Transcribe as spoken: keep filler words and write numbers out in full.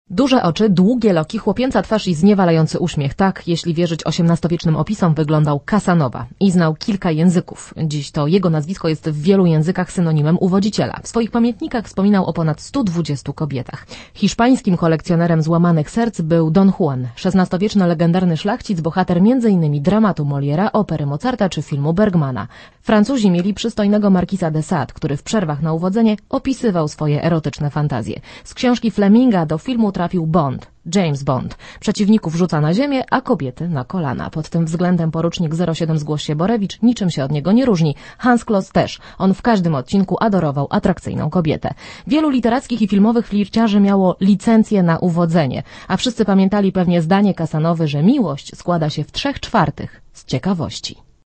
Duże oczy, długie loki, chłopięca twarz i zniewalający uśmiech. Tak, jeśli wierzyć osiemnastowiecznym opisom, wyglądał Casanova i znał kilka języków. Dziś to jego nazwisko jest w wielu językach synonimem uwodziciela. W swoich pamiętnikach wspominał o ponad stu dwudziestu kobietach. Hiszpańskim kolekcjonerem złamanych serc był Don Juan, szesnastowieczny legendarny szlachcic, bohater między innymi dramatu Moliera, opery Mozarta czy filmu Bergmana. Francuzi mieli przystojnego markisa de Sade, który w przerwach na uwodzenie opisywał swoje erotyczne fantazje. Z książki Fleminga do filmu trafił Bond, James Bond. Przeciwników rzuca na ziemię, a kobiety na kolana. Pod tym względem porucznik zero siedem Zgłoś się Borewicz niczym się od niego nie różni. Hans Kloss też. On w każdym odcinku adorował atrakcyjną kobietę. Wielu literackich i filmowych flirciarzy miało licencję na uwodzenie, a wszyscy pamiętali pewnie zdanie Casanowy, że miłość składa się w trzech czwartych z ciekawości.